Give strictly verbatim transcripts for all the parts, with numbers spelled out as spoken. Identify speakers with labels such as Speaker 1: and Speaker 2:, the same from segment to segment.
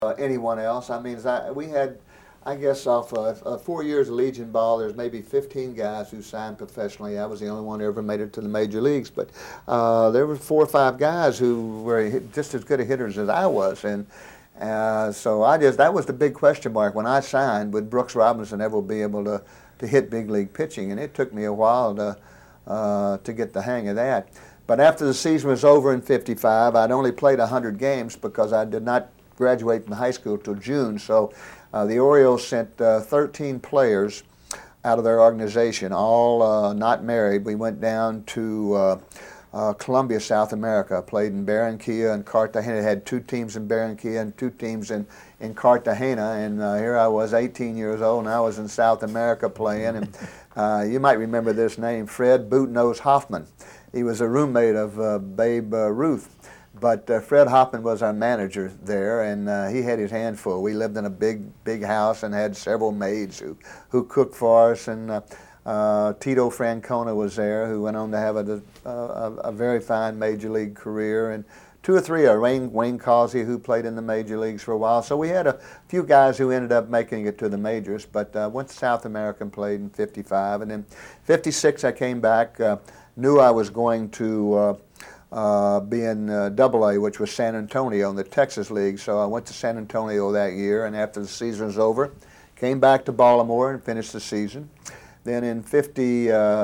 Speaker 1: uh, anyone else. I mean, I, we had, I guess, off uh, uh, four years of Legion ball, there's maybe fifteen guys who signed professionally. I was the only one who ever made it to the major leagues, but uh, there were four or five guys who were just as good a hitters as I was, and uh, so I just that was the big question mark when I signed. Would Brooks Robinson ever be able to to hit big league pitching? And it took me a while to uh, to get the hang of that. But after the season was over in fifty-five, I'd only played one hundred games because I did not graduate from high school till June. So uh, the Orioles sent uh, thirteen players out of their organization, all uh, not married. We went down to uh, uh, Colombia, South America, played in Barranquilla and Cartagena. It had two teams in Barranquilla and two teams in, in Cartagena. And uh, here I was, eighteen years old, and I was in South America playing. And uh, you might remember this name, Fred Boot-Nose Hoffman. He was a roommate of uh, Babe uh, Ruth. But uh, Fred Hoffman was our manager there, and uh, he had his hands full. We lived in a big, big house and had several maids who, who cooked for us. And uh, uh, Tito Francona was there, who went on to have a, a, a very fine major league career. And two or three, uh, Wayne, Wayne Causey, who played in the major leagues for a while. So we had a few guys who ended up making it to the majors, but uh, went to South America and played in fifty-five. And then fifty-six, I came back, uh, knew I was going to uh, Uh, being uh, Double A, which was San Antonio in the Texas League. So I went to San Antonio that year, and after the season was over, came back to Baltimore and finished the season. Then in fifty, uh,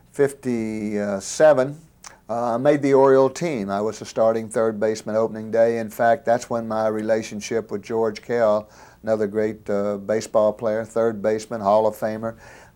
Speaker 1: fifty-seven, uh, I made the Oriole team. I was the starting third baseman opening day. In fact, that's when my relationship with George Kell, another great uh, baseball player, third baseman, Hall of Famer,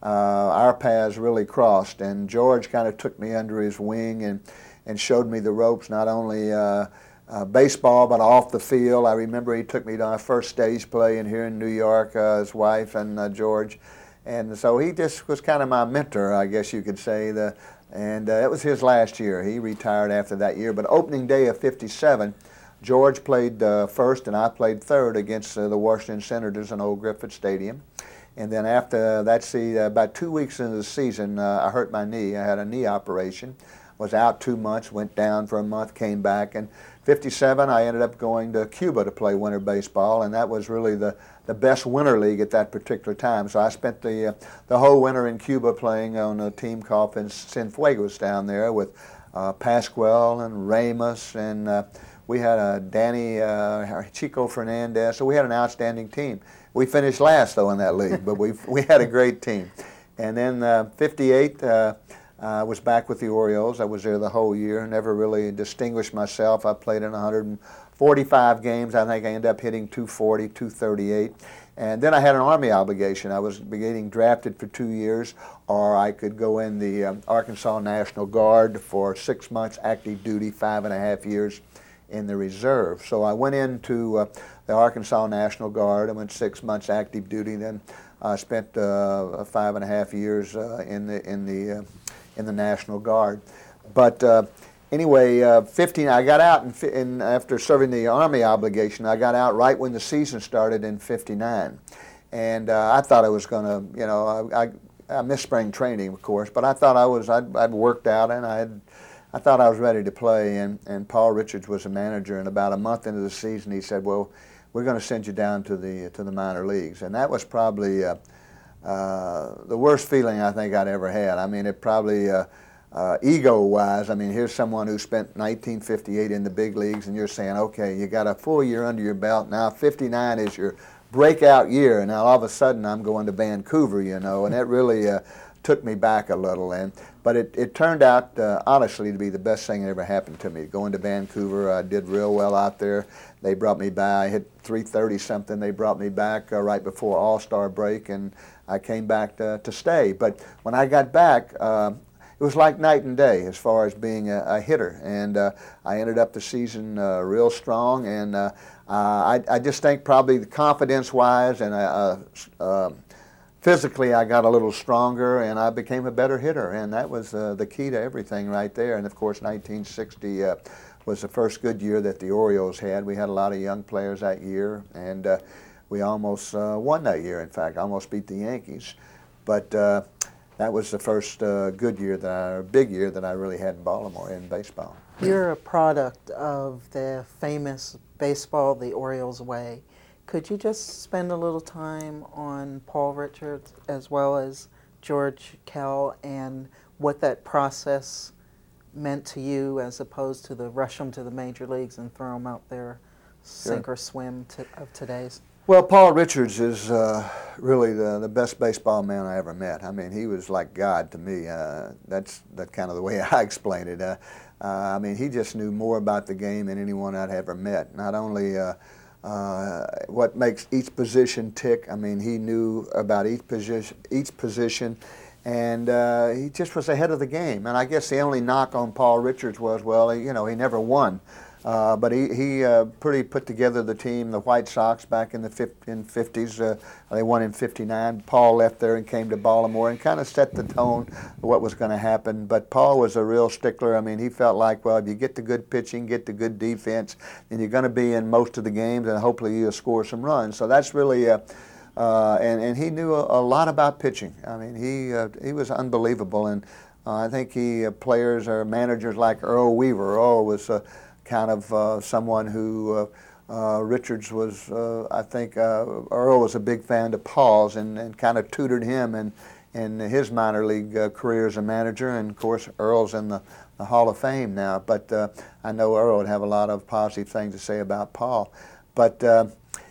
Speaker 1: uh, our paths really crossed. And George kind of took me under his wing and and showed me the ropes, not only uh, uh, baseball, but off the field. I remember he took me to our first stage play in here in New York, uh, his wife and uh, George. And so he just was kind of my mentor, I guess you could say. The, and uh, it was his last year. He retired after that year. But opening day of fifty-seven, George played uh, first and I played third against uh, the Washington Senators in Old Griffith Stadium. And then after that, see, uh, about two weeks into the season, uh, I hurt my knee. I had a knee operation. Was out two months, went down for a month, came back. And fifty-seven, I ended up going to Cuba to play winter baseball, and that was really the, the best winter league at that particular time. So I spent the, uh, the whole winter in Cuba playing on a team called Cienfuegos down there with uh, Pascual and Ramos, and uh, we had a Danny uh, Chico Fernandez, so we had an outstanding team. We finished last, though, in that league, but we we had a great team. And then uh, fifty-eight, uh, I uh, was back with the Orioles. I was there the whole year, never really distinguished myself. I played in one hundred forty-five games. I think I ended up hitting two forty, two thirty-eight. And then I had an Army obligation. I was getting drafted for two years, or I could go in the um, Arkansas National Guard for six months active duty, five and a half years in the reserve. So I went into uh, the Arkansas National Guard. I went six months active duty. Then I spent uh, five and a half years uh, in the in the uh, in the National Guard. But uh, anyway, uh, fifteen, I got out in, in, after serving the Army obligation. I got out right when the season started in fifty-nine. And uh, I thought I was going to, you know, I, I, I missed spring training, of course, but I thought I was, I'd, I'd worked out and I had, I thought I was ready to play. And, and Paul Richards was a manager, and about a month into the season, he said, well, we're going to send you down to the, to the minor leagues. And that was probably uh, Uh, the worst feeling I think I'd ever had. I mean, it probably, uh, uh, ego-wise, I mean, here's someone who spent nineteen fifty-eight in the big leagues, and you're saying, okay, you got a full year under your belt. Now fifty-nine is your breakout year, and now all of a sudden I'm going to Vancouver, you know, and it really uh, took me back a little. And but it, it turned out, uh, honestly, to be the best thing that ever happened to me. Going to Vancouver, I did real well out there. They brought me back. I hit three thirty something. They brought me back uh, right before All-Star break, and I came back to, to stay. But when I got back, uh, it was like night and day as far as being a, a hitter. And uh, I ended up the season uh, real strong. And uh, uh, I, I just think probably the confidence-wise and uh, uh, physically I got a little stronger, and I became a better hitter. And that was uh, the key to everything right there. And of course, nineteen sixty uh, was the first good year that the Orioles had. We had a lot of young players that year, and uh, we almost uh, won that year, in fact, almost beat the Yankees. But uh, that was the first uh, good year, that I, big year that I really had in Baltimore in baseball.
Speaker 2: You're a product of the famous baseball, the Orioles way. Could you just spend a little time on Paul Richards as well as George Kell and what that process meant to you as opposed to the rush them to the major leagues and throw them out there, sink
Speaker 1: Sure.
Speaker 2: or swim to, of today's?
Speaker 1: Well, Paul Richards is uh, really the, the best baseball man I ever met. I mean, he was like God to me. Uh, that's that kind of the way I explain it. Uh, uh, I mean, he just knew more about the game than anyone I'd ever met. Not only uh, uh, what makes each position tick. I mean, he knew about each position, each position, and uh, he just was ahead of the game. And I guess the only knock on Paul Richards was, well, you know, he never won. Uh, but he, he uh, pretty put together the team, the White Sox, back in the in fifties. Uh, they won in fifty-nine. Paul left there and came to Baltimore and kind of set the tone of what was going to happen. But Paul was a real stickler. I mean, he felt like, well, if you get the good pitching, get the good defense, then you're going to be in most of the games, and hopefully you'll score some runs. So that's really, uh, uh, and, and he knew a, a lot about pitching. I mean, he, uh, he was unbelievable. And uh, I think he, uh, players or managers like Earl Weaver, Earl was uh, kind of uh, someone who uh, uh, Richards was, uh, I think uh, Earl was a big fan of Paul's and, and kind of tutored him in, in his minor league uh, career as a manager. And of course, Earl's in the, the Hall of Fame now, but uh, I know Earl would have a lot of positive things to say about Paul. But uh,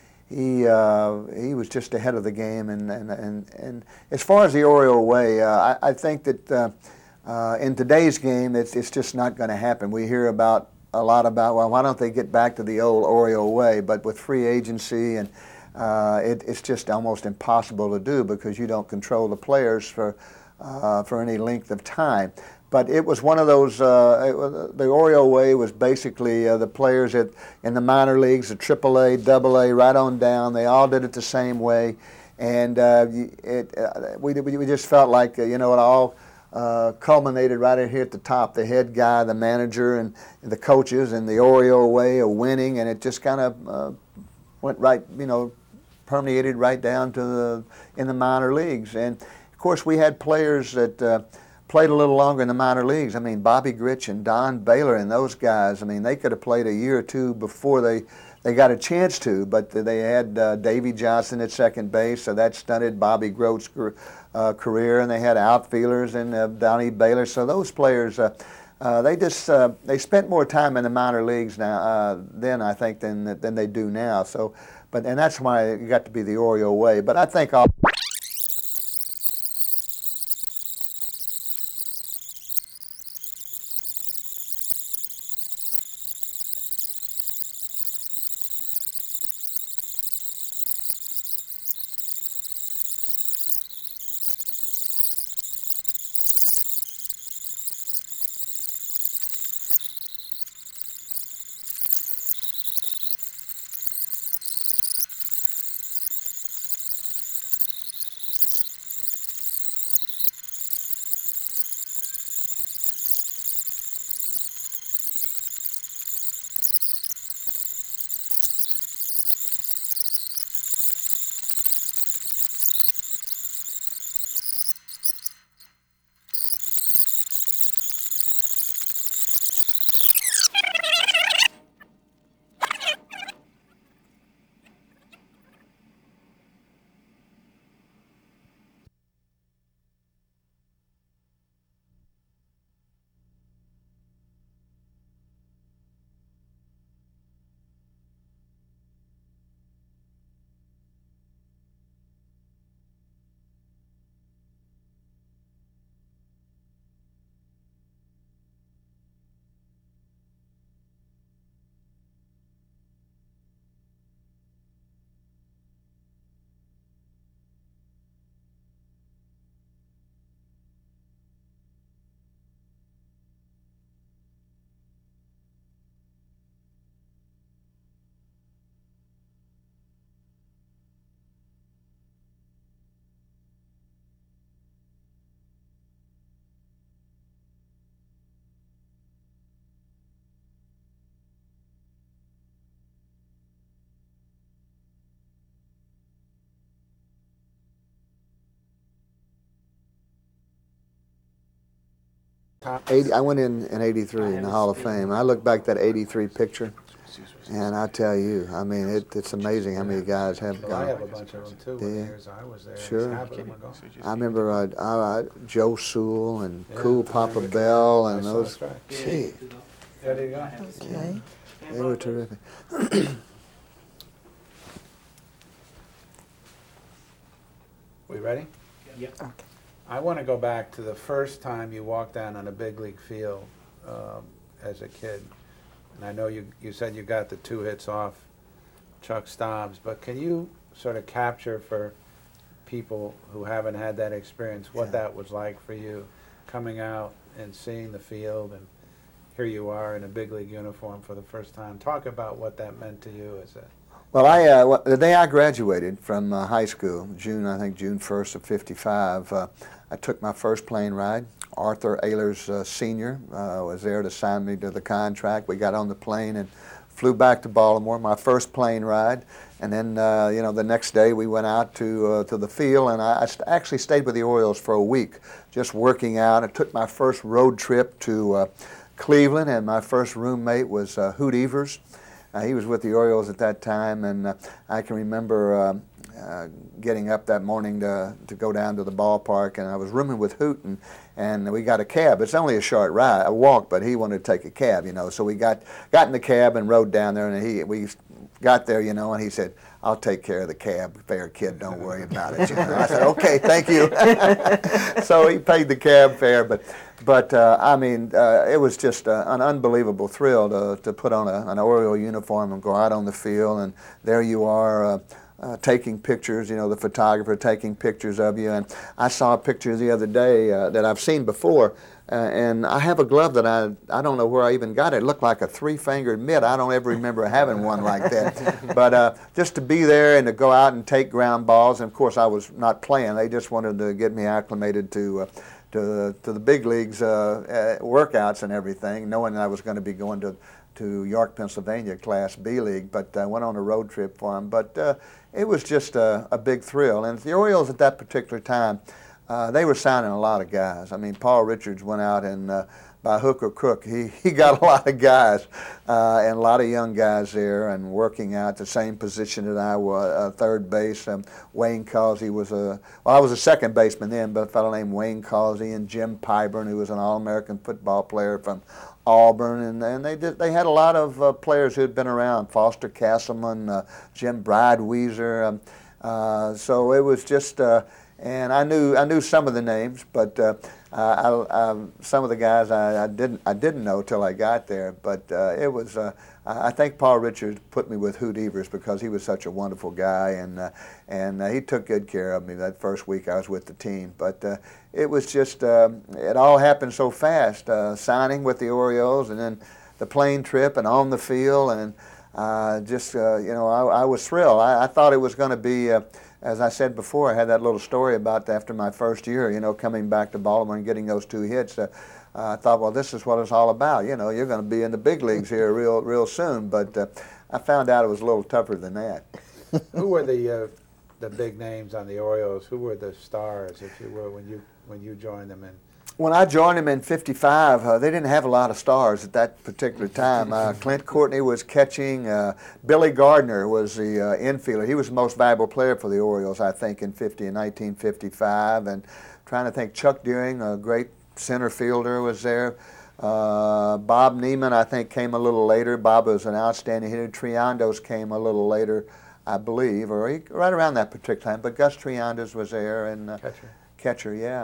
Speaker 1: he uh, he was just ahead of the game. And, and, and, and as far as the Oriole way, uh, I, I think that uh, uh, in today's game, it's, it's just not going to happen. We hear about a lot about, well, why don't they get back to the old Oriole way? But with free agency, and uh, it, it's just almost impossible to do because you don't control the players for uh, for any length of time. But it was one of those, uh, it was, the Oriole way was basically uh, the players at, in the minor leagues, the triple A, double A, right on down, they all did it the same way. And uh, it, uh, we, we just felt like, uh, you know, it all Uh, culminated right in here at the top, the head guy, the manager, and, and the coaches, and the Oriole way of winning, and it just kind of uh, went right, you know, permeated right down to the in the minor leagues. And of course, we had players that uh, played a little longer in the minor leagues. I mean, Bobby Grich and Don Baylor and those guys. I mean, they could have played a year or two before they. They got a chance to, but they had uh, Davy Johnson at second base, so that stunted Bobby Grote's uh, career, and they had outfielders and uh, Donnie Baylor. So those players, uh, uh, they just uh, they spent more time in the minor leagues now uh, then, I think, than than they do now. So, but and that's why it got to be the Oriole way. But I think all. eighty, I went in in eighty-three in the Hall of Fame. I look back at that eighty-three picture. And I tell you, I mean, it, it's amazing how many guys have
Speaker 3: Well, I
Speaker 1: gone.
Speaker 3: have a bunch of them too. When the
Speaker 1: Yeah.
Speaker 3: years I was there,
Speaker 1: Sure.
Speaker 3: half of them were gone.
Speaker 1: I remember uh, uh, Joe Sewell and
Speaker 3: Yeah,
Speaker 1: Cool
Speaker 3: I
Speaker 1: Papa
Speaker 3: remember.
Speaker 1: Bell
Speaker 3: I
Speaker 1: and
Speaker 3: saw
Speaker 1: those.
Speaker 3: that's right.
Speaker 1: Gee,
Speaker 3: There you go.
Speaker 2: Okay.
Speaker 1: they were terrific.
Speaker 3: We ready?
Speaker 2: Okay.
Speaker 3: I want to go back to the first time you walked down on a big league field um, as a kid. And I know you, you said you got the two hits off Chuck Stobbs, but can you sort of capture for people who haven't had that experience what
Speaker 1: Yeah.
Speaker 3: that was like for you, coming out and seeing the field, and here you are in a big league uniform for the first time. Talk about what that meant to you as a
Speaker 1: Well, I uh, well, the day I graduated from uh, high school, June I think June first of fifty-five, uh, I took my first plane ride. Arthur Ehlers uh, Senior uh, was there to sign me to the contract. We got on the plane and flew back to Baltimore. My first plane ride, and then uh, you know the next day we went out to uh, to the field, and I, I st actually stayed with the Orioles for a week, just working out. I took my first road trip to uh, Cleveland, and my first roommate was uh, Hoot Evers. Uh, he was with the Orioles at that time, and uh, I can remember uh, uh, getting up that morning to, to go down to the ballpark, and I was rooming with Hoot, and, and we got a cab. It's only a short ride, a walk, but he wanted to take a cab, you know. So we got, got in the cab and rode down there, and he, we got there, you know, and he said, "I'll take care of the cab fare, kid, don't worry about it." You know? I said, "Okay, thank you." So he paid the cab fare, but But uh, I mean, uh, it was just uh, an unbelievable thrill to, to put on a, an Oriole uniform and go out on the field, and there you are uh, uh, taking pictures, you know, the photographer taking pictures of you. And I saw a picture the other day uh, that I've seen before, uh, and I have a glove that I, I don't know where I even got it. It looked like a three-fingered mitt. I don't ever remember having one like that. But uh, just to be there and to go out and take ground balls, and of course I was not playing. They just wanted to get me acclimated to uh, to the, to the big leagues uh, uh, workouts and everything, knowing I was going to be going to, to York, Pennsylvania, Class B League, but I uh, went on a road trip for them. But uh, it was just a, a big thrill. And the Orioles at that particular time, uh, they were signing a lot of guys. I mean, Paul Richards went out and uh, by hook or crook, he, he got a lot of guys, uh, and a lot of young guys there, and working out the same position that I was, uh, third base. Um, Wayne Causey was a, well, I was a second baseman then, but a fellow named Wayne Causey and Jim Pyburn, who was an All-American football player from Auburn, and, and they did, they had a lot of uh, players who had been around, Foster Castleman, uh, Jim Brideweezer, um, uh, so it was just, uh, and I knew I knew some of the names, but uh, I, I, some of the guys I, I didn't I didn't know till I got there. But uh, it was uh, I think Paul Richards put me with Hoot Evers because he was such a wonderful guy, and uh, and uh, he took good care of me that first week I was with the team. But uh, it was just uh, it all happened so fast, uh, signing with the Orioles, and then the plane trip, and on the field, and uh, just uh, you know I, I was thrilled. I, I thought it was going to be. Uh, As I said before, I had that little story about after my first year, you know, coming back to Baltimore and getting those two hits. Uh, uh, I thought, well, this is what it's all about. You know, you're going to be in the big leagues here real, real soon. But uh, I found out it was a little tougher than that.
Speaker 3: Who were the uh, the big names on the Orioles? Who were the stars, if you were, when you when you joined them? And
Speaker 1: When I joined them in fifty-five, uh, they didn't have a lot of stars at that particular time. Uh, Clint Courtney was catching. Uh, Billy Gardner was the uh, infielder. He was the most valuable player for the Orioles, I think, in fifty in nineteen fifty-five. And trying to think, Chuck Deering, a great center fielder, was there. Uh, Bob Neiman, I think, came a little later. Bob was an outstanding hitter. Triandos came a little later, I believe, or he, right around that particular time. But Gus Triandos was there, and uh,
Speaker 3: catcher.
Speaker 1: Catcher, yeah.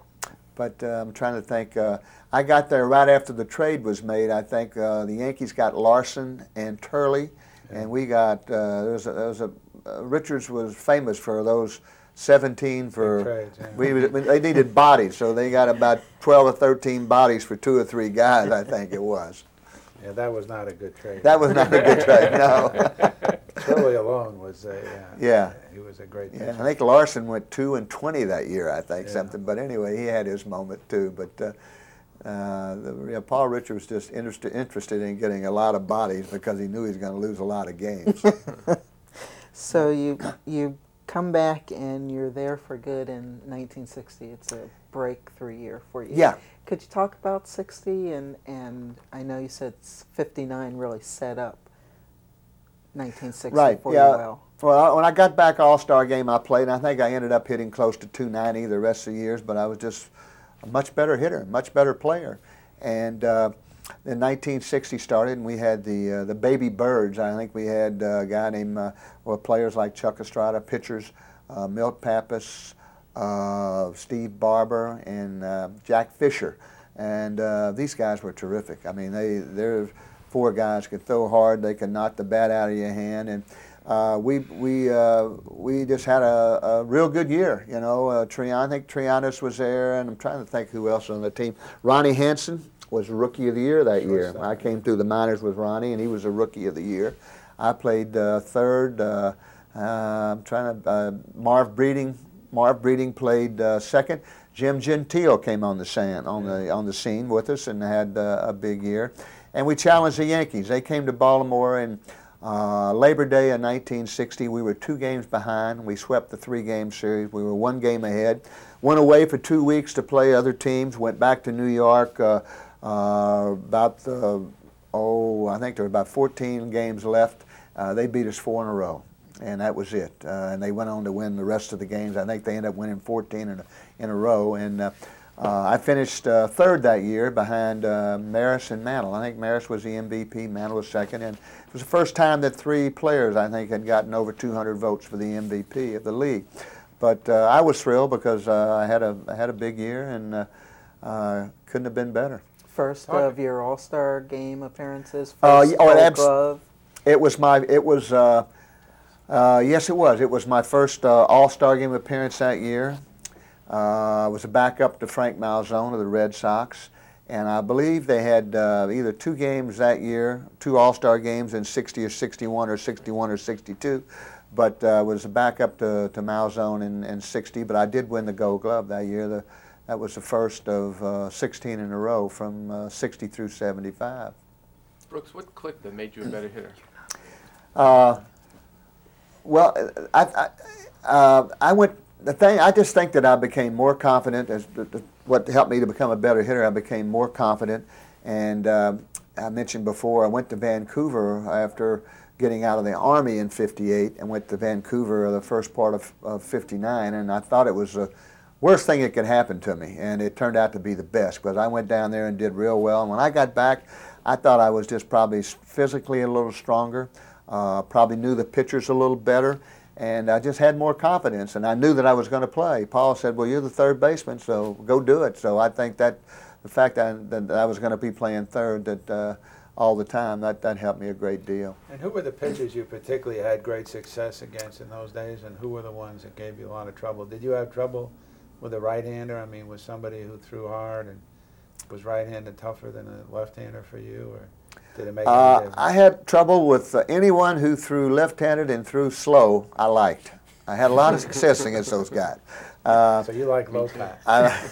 Speaker 1: But uh, I'm trying to think. Uh, I got there right after the trade was made. I think uh, the Yankees got Larson and Turley, yeah. and we got uh, there was a, there was a uh, Richards was famous for those seventeen for.
Speaker 3: Trades, yeah.
Speaker 1: we, they needed bodies, so they got about twelve or thirteen bodies for two or three guys. I think it was.
Speaker 3: Yeah, that was not a good trade.
Speaker 1: That was not a good trade. No.
Speaker 3: Turley alone was a uh,
Speaker 1: yeah.
Speaker 3: He was a great.
Speaker 1: Yeah,
Speaker 3: pitcher.
Speaker 1: I think Larson went two and twenty that year. I think
Speaker 3: yeah.
Speaker 1: something. But anyway, he had his moment too. But uh, uh, the, you know, Paul Richards was just interested interested in getting a lot of bodies because he knew he was going to lose a lot of games.
Speaker 2: So you you come back and you're there for good in nineteen sixty. It's a breakthrough year for you.
Speaker 1: Yeah.
Speaker 2: Could you talk about sixty, and and I know you said fifty-nine really set up nineteen sixty
Speaker 1: Right,
Speaker 2: for
Speaker 1: yeah.
Speaker 2: you well.
Speaker 1: Well, I- when I got back All-Star game, I played, and I think I ended up hitting close to two ninety the rest of the years, but I was just a much better hitter, much better player. And uh, then nineteen sixty started, and we had the uh, the baby birds. I think we had uh, a guy named, uh, well, players like Chuck Estrada, pitchers, uh, Milt Pappas, uh, Steve Barber, and uh, Jack Fisher. And uh, these guys were terrific. I mean, they, they're four guys could throw hard, they could knock the bat out of your hand, and uh, we we uh, we just had a, a real good year. You know, uh, Trian, I think Trianis was there, and I'm trying to think who else on the team. Ronnie Hansen was Rookie of the Year that year. I came through the minors with Ronnie, and he was a Rookie of the Year. I played uh, third. Uh, uh, I'm trying to. Uh, Marv Breeding. Marv Breeding played uh, second. Jim Gentile came on the sand, on the on the scene with us and had uh, a big year. And we challenged the Yankees. They came to Baltimore, and uh, Labor Day of nineteen sixty, we were two games behind. We swept the three-game series. We were one game ahead. Went away for two weeks to play other teams. Went back to New York. Uh, uh, about the, oh, I think there were about fourteen games left. Uh, they beat us four in a row, and that was it. Uh, and they went on to win the rest of the games. I think they ended up winning fourteen in a, in a row. And uh, uh, I finished uh, third that year behind uh, Maris and Mantle. I think Maris was the M V P, Mantle was second. And it was the first time that three players, I think, had gotten over two hundred votes for the M V P of the league. But uh, I was thrilled because uh, I had a I had a big year, and uh, uh, couldn't have been better.
Speaker 2: First of your All-Star game appearances, first
Speaker 1: Uh, y- oh,
Speaker 2: Gold
Speaker 1: abs-
Speaker 2: Glove.
Speaker 1: It was my, it was, uh, uh, yes it was. It was my first uh, All-Star game appearance that year. Uh, I was a backup to Frank Malzone of the Red Sox. And I believe they had uh, either two games that year, two All-Star games in sixty or sixty-one or sixty-one or sixty-two. But I uh, was a backup to, to Malzone in, in sixty, but I did win the Gold Glove that year. The, that was the first of uh, sixteen in a row from uh, sixty through seventy-five.
Speaker 4: Brooks, what clicked that made you a better hitter?
Speaker 1: Uh, well, I, I, uh, I went, the thing, I just think that I became more confident, as the, the, what helped me to become a better hitter, I became more confident. And uh, I mentioned before, I went to Vancouver after getting out of the Army in fifty-eight and went to Vancouver the first part of, of fifty-nine, and I thought it was the worst thing that could happen to me, and it turned out to be the best, because I went down there and did real well. And when I got back, I thought I was just probably physically a little stronger, uh, probably knew the pitchers a little better, and I just had more confidence, and I knew that I was going to play. Paul said, well, you're the third baseman, so go do it. So I think that the fact that I, that I was going to be playing third that uh, all the time, that, that helped me a great deal.
Speaker 3: And who were the pitchers you particularly had great success against in those days, and who were the ones that gave you a lot of trouble? Did you have trouble with a right-hander? I mean, was somebody who threw hard and was right-handed tougher than a left-hander for you, or did it make any
Speaker 1: Uh,
Speaker 3: difference?
Speaker 1: I had trouble with uh, anyone who threw left-handed and threw slow. I liked. I had a lot of success against those guys. Uh,
Speaker 3: So you like low pass.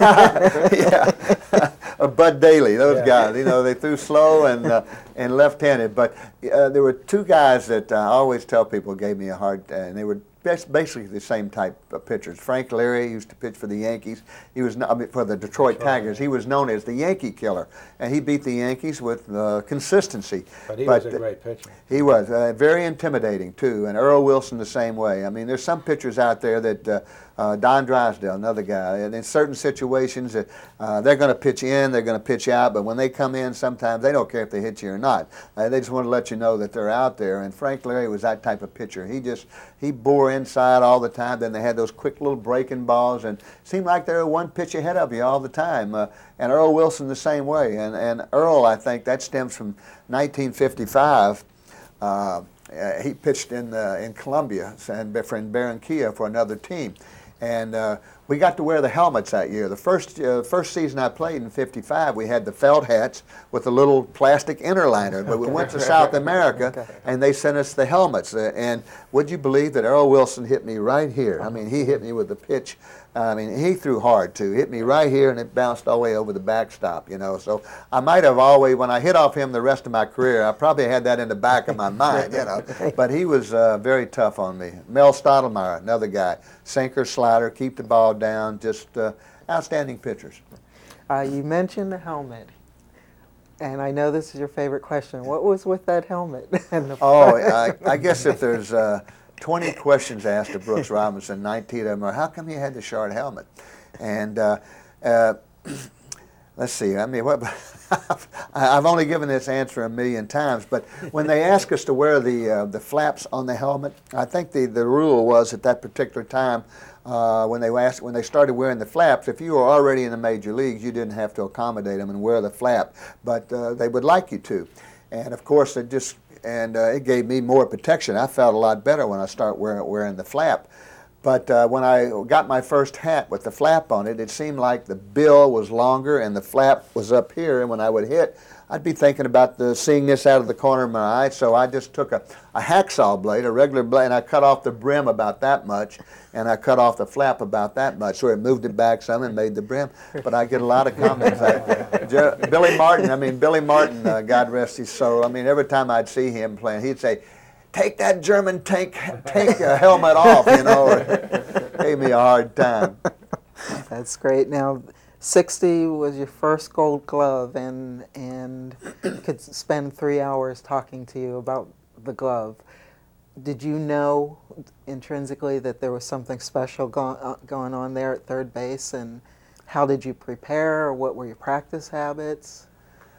Speaker 1: I, yeah, uh, Bud Daly, those
Speaker 3: Yeah.
Speaker 1: guys. You know, they threw slow and uh, and left-handed. But uh, there were two guys that uh, I always tell people gave me a hard, uh, and they were bas- basically the same type of pitchers. Frank Leary used to pitch for the Yankees. He was no- I mean, for the Detroit Tigers. He was known as the Yankee Killer, and he beat the Yankees with uh, consistency.
Speaker 3: But he was a
Speaker 1: uh,
Speaker 3: great pitcher.
Speaker 1: He was uh, very intimidating too, and Earl Wilson the same way. I mean, there's some pitchers out there that uh, uh, Don Drysdale, another guy, and in certain situations, uh, uh, they're going to pitch in, they're going to pitch out, but when they come in, sometimes they don't care if they hit you or not. Uh, they just want to let you know that they're out there. And Frank Leary was that type of pitcher. He just he bore inside all the time. Then they had those quick little breaking balls, and it seemed like they were one pitch ahead of you all the time. Uh, and Earl Wilson the same way. And and Earl, I think that stems from nineteen fifty-five. Uh, uh, he pitched in uh, in Colombia and in Barranquilla for another team, and uh, we got to wear the helmets that year. The first uh, first season I played in fifty-five, we had the felt hats with a little plastic inner liner. But we went to South America, and they sent us the helmets. Uh, and would you believe that Earl Wilson hit me right here? I mean, he hit me with the pitch. I mean, he threw hard too. Hit me right here, and it bounced all the way over the backstop. You know, so I might have always, when I hit off him the rest of my career, I probably had that in the back of my mind. You know, but he was uh, very tough on me. Mel Stottlemyre, another guy, sinker, slider, keep the ball down, just uh, outstanding pitchers.
Speaker 2: Uh, you mentioned the helmet. And I know this is your favorite question. What was with that helmet? and the
Speaker 1: Oh, I, I guess if there's uh, twenty questions asked of Brooks Robinson, nineteen of them are, how come you had the short helmet? And uh, uh, let's see, I mean, what, I've only given this answer a million times, but when they ask us to wear the, uh, the flaps on the helmet, I think the, the rule was at that particular time, uh, when they asked, when they started wearing the flaps, if you were already in the major leagues, you didn't have to accommodate them and wear the flap, but uh, they would like you to. And of course, it just, and uh, it gave me more protection. I felt a lot better when I started wearing, wearing the flap. But uh, when I got my first hat with the flap on it, it seemed like the bill was longer and the flap was up here, and when I would hit, I'd be thinking about the, seeing this out of the corner of my eye, so I just took a, a hacksaw blade, a regular blade, and I cut off the brim about that much, and I cut off the flap about that much, so it moved it back some and made the brim. But I get a lot of comments. I, Jer- Billy Martin, I mean, Billy Martin, uh, God rest his soul, I mean, every time I'd see him playing, he'd say, take that German tank, tank uh, helmet off, you know, or gave me a hard time.
Speaker 2: That's great. Now, sixty was your first Gold Glove, and and could spend three hours talking to you about the glove. Did you know intrinsically that there was something special go uh, going on there at third base, and how did you prepare, or what were your practice habits?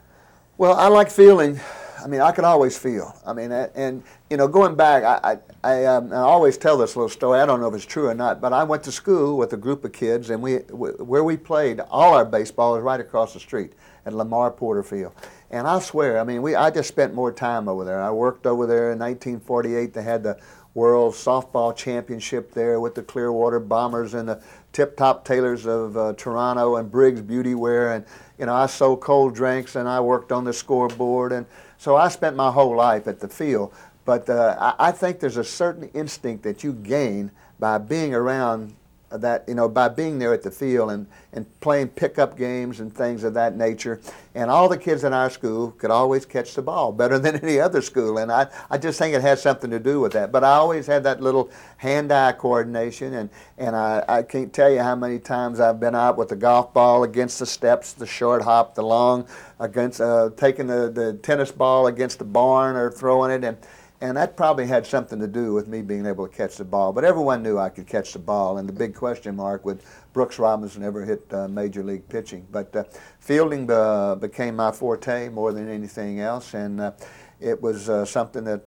Speaker 1: Well, I like feeling. I mean, I could always feel. I mean, and, and you know, going back, I I, I, um, I always tell this little story. I don't know if it's true or not, but I went to school with a group of kids, and we where we played all our baseball was right across the street at Lamar Porter Field. And I swear, I mean, we I just spent more time over there. I worked over there in nineteen forty-eight. They had the World Softball Championship there with the Clearwater Bombers and the Tip Top Tailors of uh, Toronto and Briggs Beauty Wear, and you know, I sold cold drinks and I worked on the scoreboard, and so I spent my whole life at the field. But uh, I, I think there's a certain instinct that you gain by being around that, you know, by being there at the field and, and playing pickup games and things of that nature. And all the kids in our school could always catch the ball better than any other school. And I, I just think it has something to do with that. But I always had that little hand-eye coordination. And, and I, I can't tell you how many times I've been out with the golf ball against the steps, the short hop, the long, against uh, taking the, the tennis ball against the barn or throwing it. And, And that probably had something to do with me being able to catch the ball. But everyone knew I could catch the ball, and the big question mark would Brooks Robinson ever hit uh, major league pitching. But uh, fielding uh, became my forte more than anything else, and uh, it was uh, something that